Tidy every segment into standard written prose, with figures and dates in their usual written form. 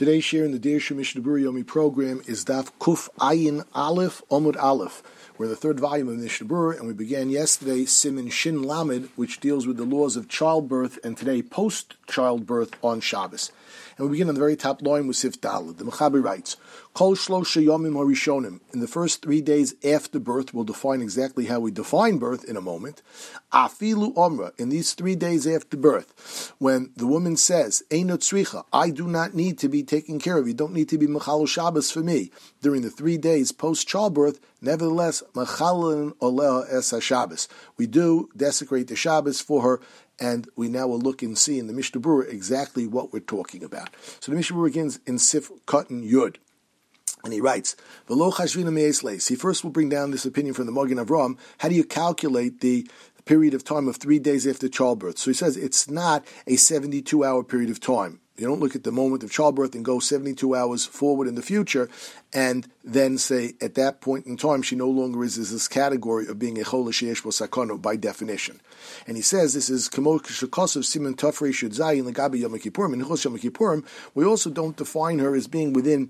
Today's share in the Deir Mishnah Berurah Yomi program is Daf Kuf Ayin Aleph Omud Aleph. We're in the third volume of Mishnah Berurah, and we began yesterday Siman Shin Lamed, which deals with the laws of childbirth, and today post-childbirth on Shabbos. And we begin on the very top line with Sif Daled. The Mechaber writes, Kol Shlosha Yomim Harishonim. In the first 3 days after birth, we'll define exactly how we define birth in a moment. Afilu Omra, in these 3 days after birth, when the woman says, Eino Tzricha, I do not need to be taken care of, you don't need to be Mechalo Shabbos for me, during the 3 days post-childbirth, nevertheless, Mechalin Oleh Es HaShabbos. We do desecrate the Shabbos for her, and we now will look and see in the Mishnah Berurah exactly what we're talking about. So the Mishnah Berurah begins in Sif Katan Yud. And he writes, V'lo chashvina me'esleis. He first will bring down this opinion from the Magen Avraham. How do you calculate the period of time of 3 days after childbirth? So he says it's not a 72-hour period of time. You don't look at the moment of childbirth and go 72 hours forward in the future and then say at that point in time she no longer is this category of being a chol sheyesh bo sakano by definition. And he says this is kamo shekosov siman tafrei shud zayin legabi yom kippurim. In Chos Yom Kippurim, we also don't define her as being within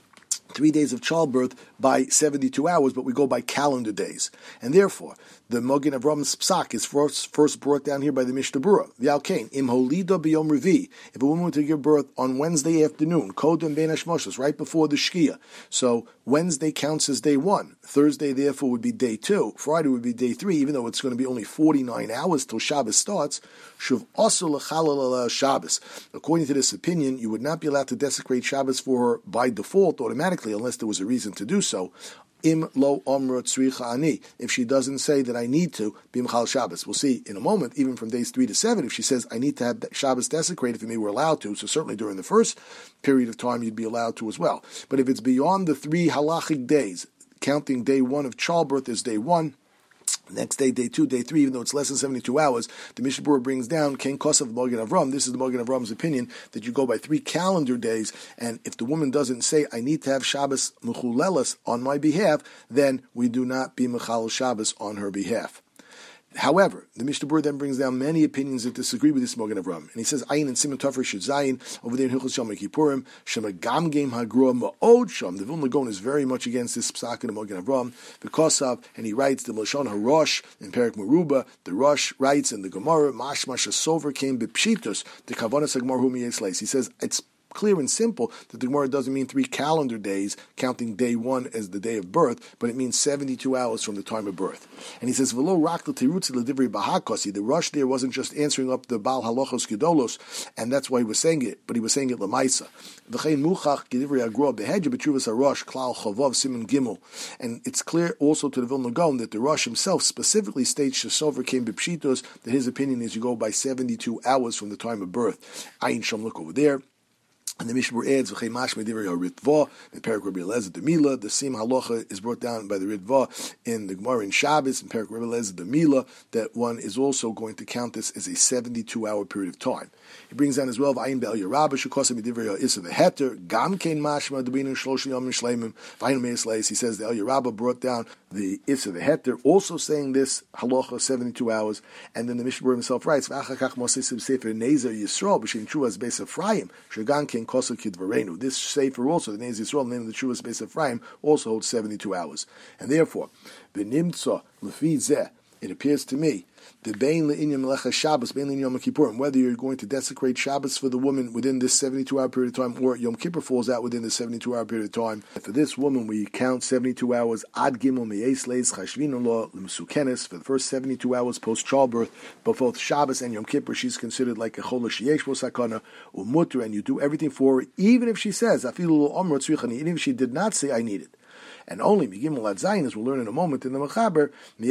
3 days of childbirth by 72 hours, but we go by calendar days. And therefore, the Magen Avraham's psak is first brought down here by the Mishnah Berurah. V'alkein, im holida b'yom revi. If a woman were to give birth on Wednesday afternoon, kodem ben hashmoshes, right before the shkia. So Wednesday counts as day 1. Thursday, therefore, would be day 2. Friday would be day 3, even though it's going to be only 49 hours till Shabbos starts. Shuv also l'chalal Shabbos. According to this opinion, you would not be allowed to desecrate Shabbos for her by default, automatically, unless there was a reason to do so. Im lo omra tzricha ani. If she doesn't say that I need to be mechal Shabbos, we'll see in a moment. Even from days 3 to 7, if she says I need to have Shabbos desecrated for me, we're allowed to. So certainly during the first period of time, you'd be allowed to as well. But if it's beyond the 3 halachic days, counting day 1 of childbirth as day 1. Next day, day 2, day 3, even though it's less than 72 hours, the Mishnah Berurah brings down Ken Kosav the Magen Avraham. This is the Magen Avraham's opinion that you go by 3 calendar days, and if the woman doesn't say, I need to have Shabbos Mechulelas on my behalf, then we do not be Mechal Shabbos on her behalf. However, the Mishnah Berurah then brings down many opinions that disagree with this Magen Avraham. And he says, Ayin and Siman Tafrei Shud Zayin, over there in Hilchos Yom Kippurim, Shema Gam Game Hagrua Ma'od Sham. The Vilna Gaon is very much against this psak in the Magen Avraham, because of, and he writes, the Lashon HaRosh, in Perek Meruba, the Rosh writes in the Gemara, Mashmash HaSover came B'Pshitus, the Kavanas HaGemar Hu Miyesleis. He says, it's clear and simple that the Gemara doesn't mean 3 calendar days, counting day 1 as the day of birth, but it means 72 hours from the time of birth. And he says, V'lo rak l'tirutzi l'divrei bahakosi. The Rosh there wasn't just answering up the Baal Halachos Gedolos, and that's why he was saying it, but he was saying it l'maisa. V'chein muchach gedivrei agrua behedja b'tshuvas haRosh klal chavav siman gimel. And it's clear also to the Vilna Gaon that the Rosh himself specifically states Shesover came b'pshitos, that his opinion is you go by 72 hours from the time of birth. Ayin Shom, look over there. And the Mishnah Berurah adds, "V'chei mashmei divrei haRitva." In Perek Rabbi Eliezer the Mila, the same halacha is brought down by the Ritva in the Gemara in Shabbos. In Perek Rabbi Eliezer the Mila, that one is also going to count this as a 72-hour period of time. He brings down as well, "V'ayin be'el Yerabah shekosem divrei ha'isa v'heter gam kein mashma d'binu shlosh yom shleimim v'ayin me'esleis." He says the El Yerabah brought down the isa v'heter, also saying this halacha 72 hours. And then the Mishnah Berurah himself writes, "V'achakach mosei sefer Nezer Yisrael b'shem Chuvas Beis Ephraim shegan kein." This Sefer also, the name of Yisrael, the name of the Chuvas Beis Ephraim, also holds 72 hours. And therefore, V'nimtza l'fi zeh, it appears to me, the bein le'inyan melecha Shabbos, bein le'inyan Yom Kippurim, whether you're going to desecrate Shabbos for the woman within this 72-hour period of time, or Yom Kippur falls out within this 72-hour period of time. For this woman, we count 72 hours ad gimel me'esleis chashvin lo l'msukenes, for the first 72 hours post-childbirth, but both Shabbos and Yom Kippur, she's considered like a chol sheyesh bo sakana, umutter, and you do everything for her, even if she says, afilu lo omra tzrichani, even if she did not say, I need it. And only Migimel Ad Zayin, as we'll learn in a moment in the Mechaber,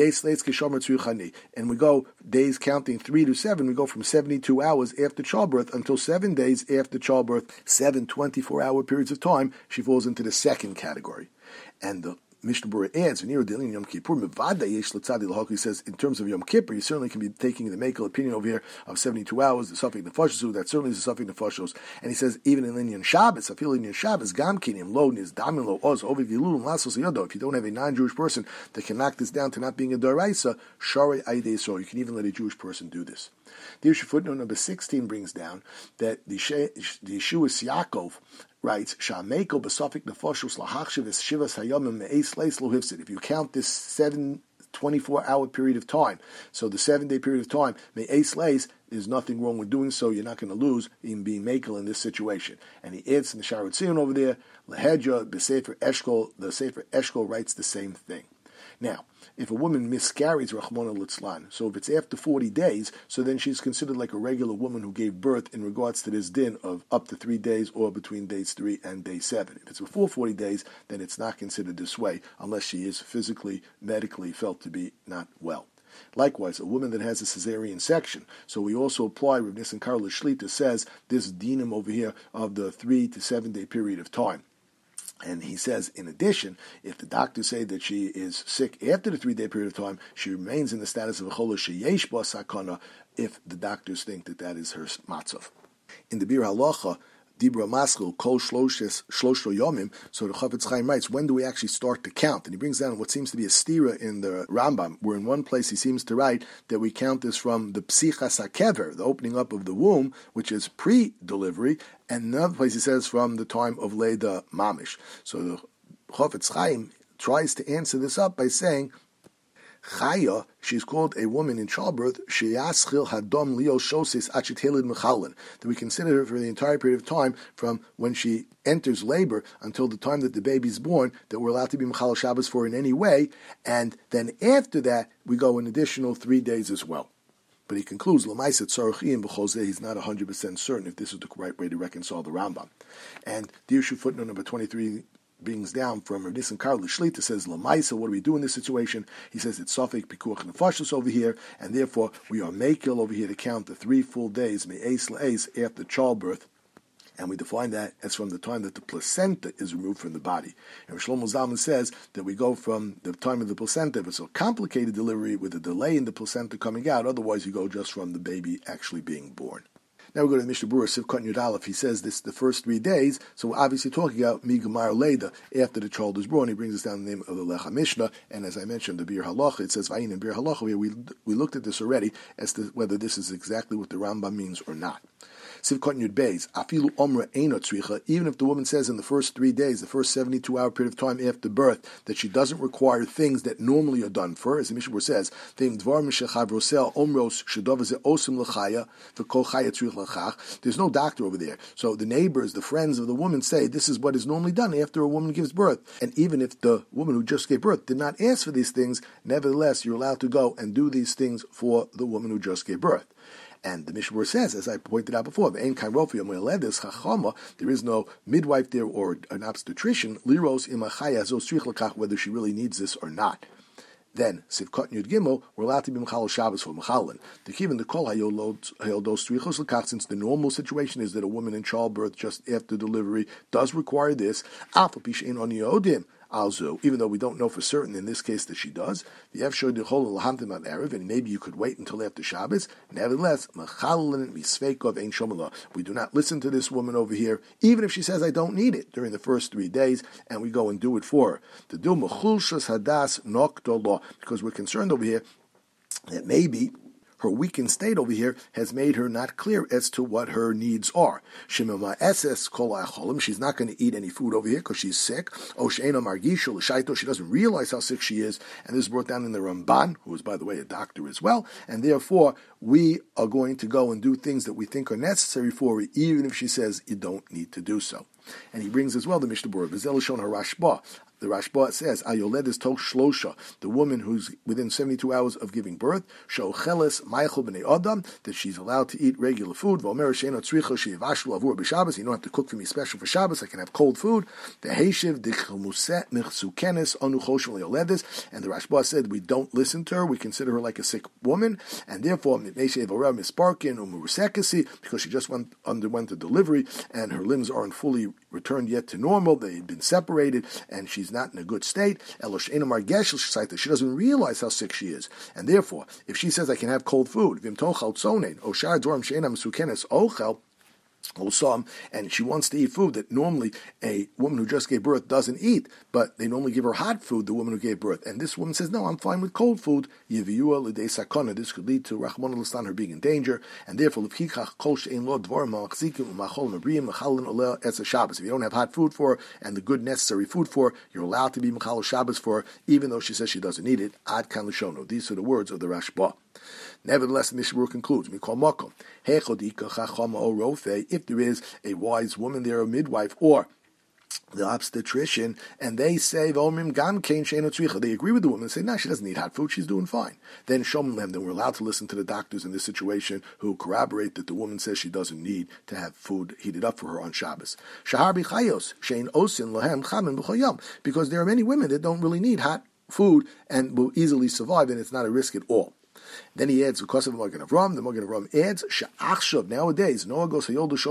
and we go days counting 3 to 7, we go from 72 hours after childbirth until 7 days after childbirth, 7 24-hour periods of time, she falls into the second category. And the Mishnah Berurah adds, Yom Kippur, he says, in terms of Yom Kippur, you certainly can be taking the Mekel opinion over here of 72 hours, the Safek Nefashos, that certainly is the Safek Nefashos. And he says, even in Linyan Shabbos, I feel Linyan Shabbos, Gam Kinim, Lo, Niz, Damin, Lo, Oz, Ovid, Gilul, Lasos, Yodo. If you don't have a non-Jewish person that can knock this down to not being a Daraisa, Shari Aidei So, you can even let a Jewish person do this. The issue footnote number 16 brings down that the Yeshua Yaakov writes, Sha'ameko b'safik nefashos lahachshiv es shivas hayamim me'es leis lo hifsid. If you count this 24-hour period of time, so the 7-day period of time, me'es leis, there's nothing wrong with doing so. You're not going to lose in being makel in this situation. And he adds in the Shaarei Tzion over there, Lehedja b'Sefer Eshkol, the Sefer Eshkol writes the same thing. Now, if a woman miscarries, Rachmana litzlan, so if it's after 40 days, so then she's considered like a regular woman who gave birth in regards to this din of up to 3 days or between days 3 and day 7. If it's before 40 days, then it's not considered this way unless she is physically, medically felt to be not well. Likewise, a woman that has a cesarean section. So we also apply, Rav Nissen Karel Shlita says, this dinim over here of the 3 to 7 day period of time. And he says, in addition, if the doctors say that she is sick after the 3 day period of time, she remains in the status of a chola sheyesh ba sakana if the doctors think that that is her matzav. In the Bir Halacha, Dibra Maskil, Kol Shloshlo Yomim, so the Chafetz Chaim writes, when do we actually start to count? And he brings down what seems to be a stira in the Rambam, where in one place he seems to write that we count this from the Psichas HaKever, the opening up of the womb, which is pre-delivery, and another place he says from the time of Leda Mamish. So the Chafetz Chaim tries to answer this up by saying, Chaya, she's called a woman in childbirth, sheyaschil hadom leo shosis achitelid mechalin, that we consider her for the entire period of time from when she enters labor until the time that the baby is born, that we're allowed to be mechal Shabbos for in any way, and then after that we go an additional 3 days as well. But he concludes, L'maisat Tzarech and B'chol he's not 100% certain if this is the right way to reconcile the Rambam. And the issue footnote number 23 brings down from Rav Nissen Karel Shlita says, Lamaisa, what do we do in this situation? He says it's Safek Pikuach Nefashos over here, and therefore we are Mekil over here to count the 3 full days, Me'es La'es, after childbirth, and we define that as from the time that the placenta is removed from the body. And Shlomo Zalman says that we go from the time of the placenta, if it's a complicated delivery with a delay in the placenta coming out, otherwise you go just from the baby actually being born. Now we go to the Mishnah Berurah, Sivkot Yud Aleph. He says this the first 3 days, so we're obviously talking about Migamar Leda, after the child is born. He brings us down the name of the Lecha Mishnah, and as I mentioned, the Bir Halacha, it says Vayin and Bir Halacha, here we looked at this already, as to whether this is exactly what the Rambam means or not. Sivkot Yud Beis, Afilu Omra Eino Tzricha, even if the woman says in the first 3 days, the first 72-hour period of time after birth, that she doesn't require things that normally are done for her, as the Mishnah says, there's no doctor over there. So the neighbors, the friends of the woman say this is what is normally done after a woman gives birth. And even if the woman who just gave birth did not ask for these things, nevertheless, you're allowed to go and do these things for the woman who just gave birth. And the Mishnah says, as I pointed out before, there is no midwife there or an obstetrician, whether she really needs this or not. Then, Sivkot Yud Gimel, we're allowed to be Mechal Shabbos for Mechalin. The Kivin, the Kol Hayoldos Strichos L'kach, since the normal situation is that a woman in childbirth just after delivery does require this, Alpha Pishain On Yodim, Also, even though we don't know for certain in this case that she does, the Efshor Dechol L'hamtim Ad Erev, and maybe you could wait until after Shabbos. Nevertheless, Mechalin Misveikov Ein Shomalah. We do not listen to this woman over here, even if she says I don't need it during the first 3 days, and we go and do it for her. To do Mechulshas Hadas Nokdolo, because we're concerned over here that maybe her weakened state over here has made her not clear as to what her needs are. She's not going to eat any food over here because she's sick. She doesn't realize how sick she is. And this is brought down in the Ramban, who is, by the way, a doctor as well. And therefore, we are going to go and do things that we think are necessary for her, even if she says you don't need to do so. And he brings as well the Mishnah Berurah, V'zelishon HaRashba. The Rashba says, Ayoledes Tok Shlosha, the woman who's within 72 hours of giving birth, Shocheles Maichel B'nei Adam, that she's allowed to eat regular food. V'omer Sheino Tzricha She'ivashlu Avur B'Shabbos. You don't have to cook for me special for Shabbos. I can have cold food. The Heishiv Dichmuset Michsukenes Anu Choshel Ayoledes. And the Rashba said, we don't listen to her. We consider her like a sick woman, and therefore Misparkin Umurusekasi, because she just underwent a delivery and her limbs aren't fully returned yet to normal. They've been separated, and she's not in a good state. She doesn't realize how sick she is. And therefore, if she says, I can have cold food, and she wants to eat food that normally a woman who just gave birth doesn't eat, but they normally give her hot food, the woman who gave birth. And this woman says, no, I'm fine with cold food. This could lead to Rahman al her being in danger, and therefore, if you don't have hot food for her and the good necessary food for her, you're allowed to be Mechal Shabbos for her, even though she says she doesn't need it. Ad kan l'shono. These are the words of the Rashba. Nevertheless, the Mishnah concludes, if there is a wise woman there, a midwife, or the obstetrician, and they say, they agree with the woman and say, no, she doesn't need hot food, she's doing fine. Then we're allowed to listen to the doctors in this situation who corroborate that the woman says she doesn't need to have food heated up for her on Shabbos. Because there are many women that don't really need hot food and will easily survive, and it's not a risk at all. Then he adds, because of the Magen Avraham adds, She'achshav, nowadays, Noah goes,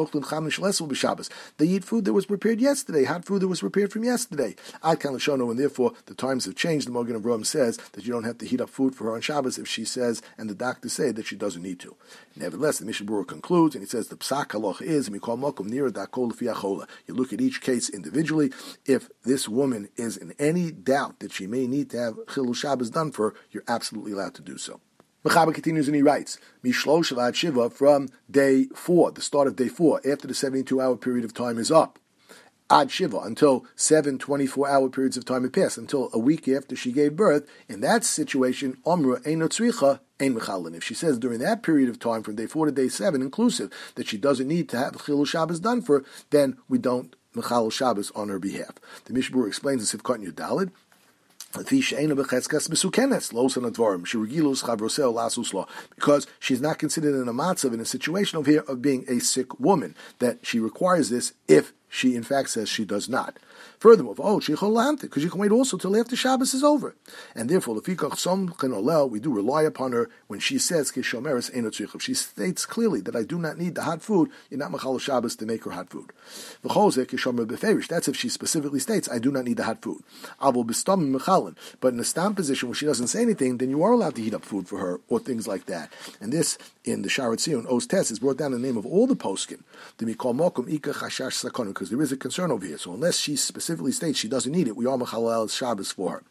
they eat food that was prepared yesterday, hot food that was prepared from yesterday. Ad kan l'shono, and therefore the times have changed. The Magen Avraham says that you don't have to heat up food for her on Shabbos if she says, and the doctors say that she doesn't need to. Nevertheless, the Mishnah Berurah concludes, and he says, the psak halacha is, mikol makom nira dakol lefi achola. You look at each case individually. If this woman is in any doubt that she may need to have chilul Shabbos done for her, you're absolutely allowed to do so. Mechaber continues and he writes, Mishlosh ad Shiva, from day 4, the start of day 4, after the 72-hour period of time is up, ad Shiva, until 7 24-hour periods of time have passed, until a week after she gave birth. In that situation, Omra ein tzricha ein mechalin. If she says during that period of time, from day 4 to day 7 inclusive, that she doesn't need to have chilul Shabbos done for her, then we don't mechal Shabbos on her behalf. The Mishnah Berurah explains this if Sifkat Yudalid, because she's not considered in a matzav, in a situation over here of being a sick woman, that she requires this if she in fact says she does not. Furthermore, because you can wait also till after Shabbos is over. And therefore, we do rely upon her when she says, if she states clearly that I do not need the hot food, you're not machal Shabbos to make her hot food. That's if she specifically states, I do not need the hot food. But in a stam position where she doesn't say anything, then you are allowed to heat up food for her, or things like that. And this, in the Sharat Zion, Oz Tes, is brought down in the name of all the poskim, because there is a concern over here. So unless she specifically states she doesn't need it, we are mechalel Shabbos for her.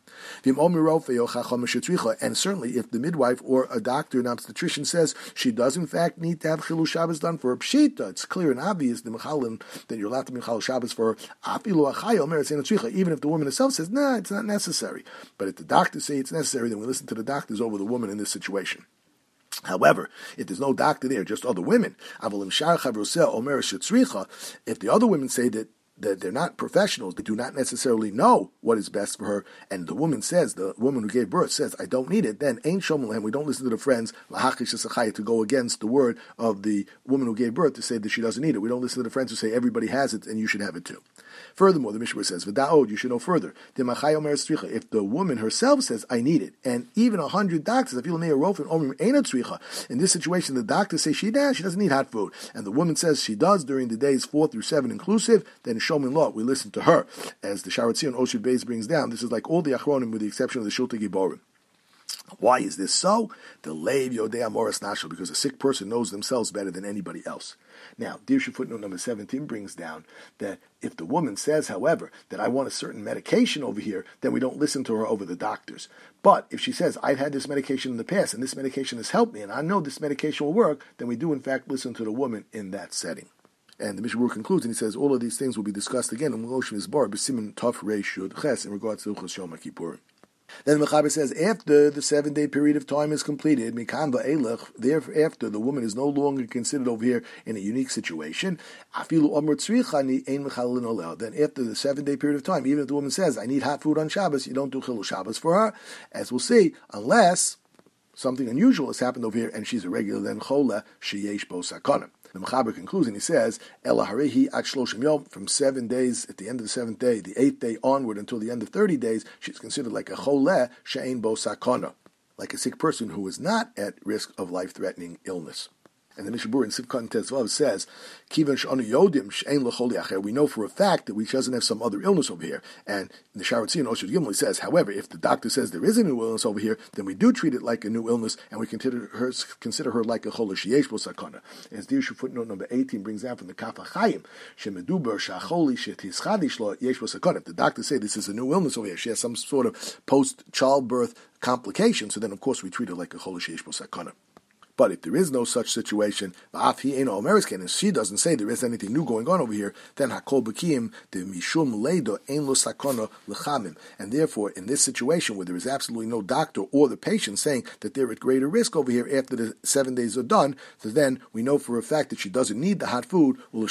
And certainly if the midwife or a doctor, an obstetrician says she does in fact need to have chilul Shabbos done for her, pshita, it's clear and obvious that you're allowed to be mechal Shabbos for her, even if the woman herself says, nah, it's not necessary. But if the doctors say it's necessary, then we listen to the doctors over the woman in this situation. However, if there's no doctor there, just other women, if the other women say that they're not professionals, they do not necessarily know what is best for her, and the woman who gave birth says, I don't need it, then ain't shomel, we don't listen to the friends to go against the word of the woman who gave birth to say that she doesn't need it. We don't listen to the friends who say everybody has it and you should have it too. Furthermore, the Mishnah says, V'da'od, you should know further, if the woman herself says, I need it, and even 100 doctors, in this situation, the doctors say she doesn't need hot food, and the woman says she does during the days 4 through 7 inclusive, then Shomin Law, we listen to her. As the Sharat Zion Oshiv Beis brings down, this is like all the Achronim with the exception of the Shulta Giborim. Why is this so? The Leiv Yodei Amoras Nashel, because a sick person knows themselves better than anybody else. Now, Dirshu footnote number 17 brings down that if the woman says, however, that I want a certain medication over here, then we don't listen to her over the doctors. But if she says, I've had this medication in the past, and this medication has helped me, and I know this medication will work, then we do in fact listen to the woman in that setting. And the Mishnah Berurah concludes, and he says, all of these things will be discussed again in Moshe Mizbar, B'simin Tov Reish Yud Ches, in regards to Hilchos Yom Kippurim. Then the Mechaber says, after the 7-day period of time is completed, Mikan Va'elech, thereafter the woman is no longer considered over here in a unique situation. Afilu Omer Tzrichani Ein Mechalin Olel. Then after the 7-day period of time, even if the woman says, I need hot food on Shabbos, you don't do Chilul Shabbos for her, as we'll see, unless something unusual has happened over here and she's a regular, then Chola Sheyesh Bo Sakana. The Mechaber concludes and he says, Ela Harehi At Shloshim Yom, from 7 days at the end of the 7th day, the 8th day onward until the end of 30 days, she's considered like a Choleh She'ein Bo Sakana, like a sick person who is not at risk of life-threatening illness. And the Mishnah Berurah in Sivkot Tezvav says, "Kivan she'anu yodim she'ein l'choli acher." We know for a fact that she doesn't have some other illness over here. And in the Sharat Tzion Osher Gimel says, however, if the doctor says there is a new illness over here, then we do treat it like a new illness, and we consider her like a chola sheyesh bo sakana. As the issue footnote number 18 brings out from the Kaf HaChaim, shemeduber shacholi shetischadish lo yesh bo sakana. If the doctor say this is a new illness over here, she has some sort of post-childbirth complication, so then of course we treat her like a chola sheyesh bo sakana. But if there is no such situation, and she doesn't say there is anything new going on over here, then hakol b'kiyim de mishum leido ein lo sakana lechamim. And therefore, in this situation where there is absolutely no doctor or the patient saying that they're at greater risk over here after the 7 days are done, so then we know for a fact that she doesn't need the hot food. Then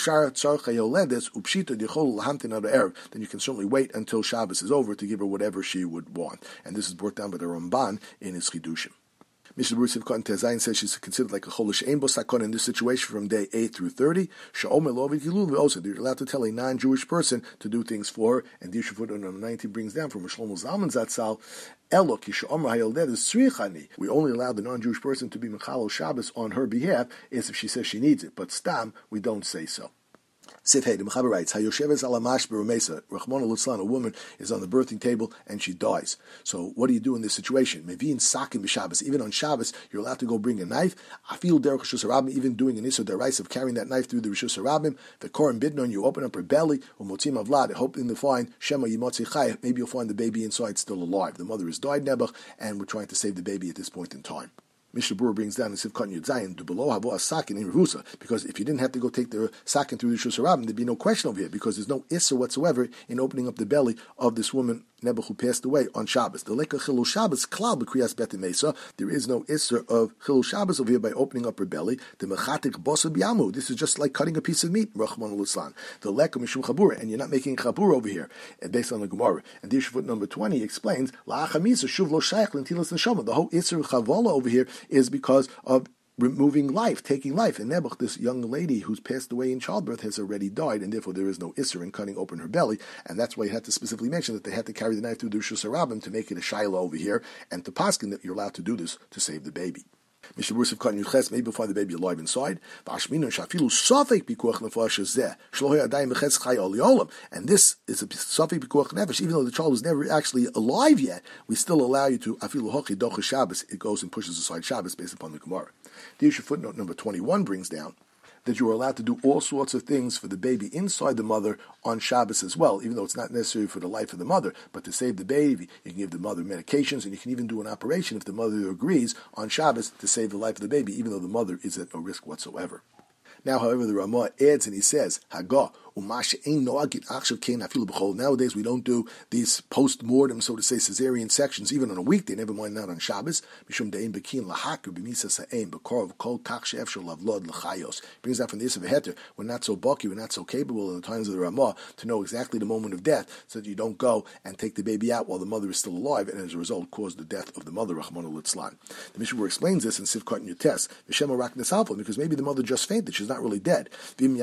you can certainly wait until Shabbos is over to give her whatever she would want. And this is brought down by the Ramban in his Chidushim. Mishnah Berurah Sivkot Tezayin says she's considered like a chola she'ein bo sakana in this situation from day 8 through 30. She'omer lo v'gilul ve'osa. You're allowed to tell a non-Jewish person to do things for her. And the issue footnote number 19 brings down from Shlomo Zalman Zatzal, Elo ki she'omer hayoled tzrichani. We only allow the non-Jewish person to be mechalel Shabbos on her behalf is if she says she needs it. But stam, we don't say so. Sif Hey, the Mechaber writes, Hayosheves ala mashber umesa. Rachmana litzlan, a woman is on the birthing table and she dies. So what do you do in this situation? Mevin sakim b'Shabbos. Even on Shabbos, you're allowed to go bring a knife. Afil derech Rishus Harabim, even doing an Isur Deraisa of carrying that knife through the Rishus Harabim. The Korim Bidnon, you open up her belly, umotzim avlad, hoping to find Shema Yimotzi Chayah. Maybe you'll find the baby inside still alive. The mother has died, Nebuch, and we're trying to save the baby at this point in time. Mishnah Berurah brings down in Sivkot Yud Zayin, do below habo a sakin in revusa, because if you didn't have to go take the sakin through the Rishus Harabim, there'd be no question over here, because there's no issa whatsoever in opening up the belly of this woman Nebuch who passed away on Shabbos. The leka chilul Shabbos klal b'kriyas bet mesa. There is no issa of chilul Shabbos over here by opening up her belly. The mechatik bosa b'yamu. This is just like cutting a piece of meat. Rachman l'tzlan. The leka mishum chabura, and you're not making chabura over here based on the Gemara. And the issue foot number 20 explains la'achamisa shuv lo shaykh l'ntilas neshama. The whole issa of chavala over here is because of removing life, taking life. And Nebuch, this young lady who's passed away in childbirth, has already died, and therefore there is no Isser in cutting open her belly, and that's why you had to specifically mention that they had to carry the knife through the Rishus Harabim to make it a Shaila over here, and to paskin that you're allowed to do this to save the baby. Mishnah Berurah Sivkot Yud, maybe you'll find the baby alive inside. And this is a safek pikuach nefesh, even though the child was never actually alive yet, we still allow you to afilu hochi docha Shabbos. It goes and pushes aside Shabbos based upon the Gemara. The issue footnote number 21 brings down that you are allowed to do all sorts of things for the baby inside the mother on Shabbos as well, even though it's not necessary for the life of the mother, but to save the baby, you can give the mother medications, and you can even do an operation if the mother agrees on Shabbos to save the life of the baby, even though the mother is at no risk whatsoever. Now, however, the Ramah adds and he says, Hagah, nowadays we don't do these post-mortem, so to say, cesarean sections, even on a weekday, never mind not on Shabbos. Brings out from the Isser V'Heter, we're not so bulky, we're not so capable in the times of the Ramah to know exactly the moment of death, so that you don't go and take the baby out while the mother is still alive, and as a result cause the death of the mother, Rachmana litzlan. The Mishnah Berurah explains this in Sivkot Yud Tes, because maybe the mother just fainted, she's not really dead.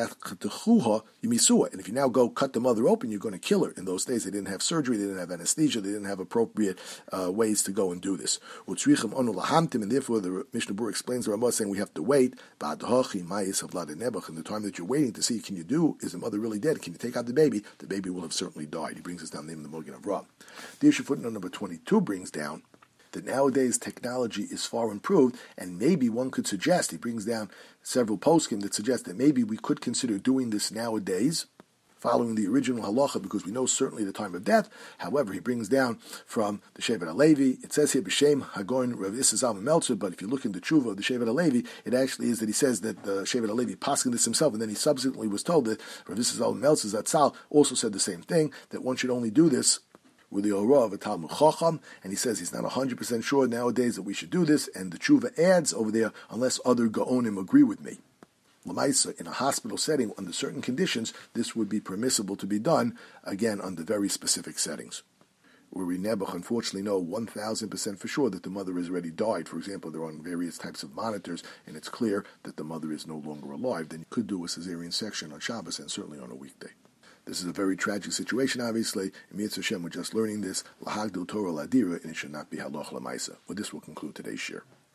And if you now go cut the mother open, you're going to kill her. In those days, they didn't have surgery, they didn't have anesthesia, they didn't have appropriate ways to go and do this. And therefore, the Mishnah Berurah explains the Ramah saying we have to wait. In the time that you're waiting to see, can you do, is the mother really dead? Can you take out the baby? The baby will have certainly died. He brings us down the name of the Mogen of Ra. The issue footnote number 22 brings down that nowadays technology is far improved, and maybe one could suggest, he brings down several poskim that suggest that maybe we could consider doing this nowadays, following the original halacha, because we know certainly the time of death. However, he brings down from the Shevet HaLevi, it says here, B'Shem Hagoin Rav Issa Zalman Meltzer, but if you look in the Tshuva of the Shevet HaLevi, it actually is that he says that the Shevet HaLevi paskin this himself, and then he subsequently was told that Rav Issa Zalman Meltzer Zatzal also said the same thing, that one should only do this with the Orah of a Talmud Chacham, and he says he's not 100% sure nowadays that we should do this, and the Tshuva adds over there, unless other Gaonim agree with me. L'maisa, in a hospital setting, under certain conditions, this would be permissible to be done, again, under very specific settings. Where we Nebuch, unfortunately, know 1,000% for sure that the mother has already died. For example, they're on various types of monitors, and it's clear that the mother is no longer alive. Then you could do a cesarean section on Shabbos, and certainly on a weekday. This is a very tragic situation, obviously. In Mitzvah Hashem, we're just learning this. Lahagdil Torah Ladira, and it should not be halach lamaisa. With this, we'll conclude today's shir.